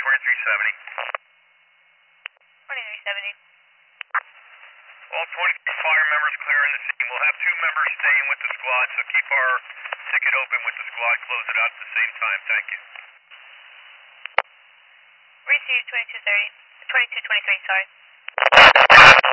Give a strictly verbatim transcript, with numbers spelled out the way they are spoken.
twenty-three seventy. twenty-three seventy. All twenty-three fire members clearing the scene. We'll have two members staying with the squad, so keep our ticket open with the squad. Close it out at the same time. Thank you. Receive twenty-two thirty. twenty-two twenty-three, sorry.